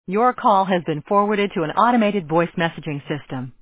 Your call has been forwarded to an automated voice messaging system.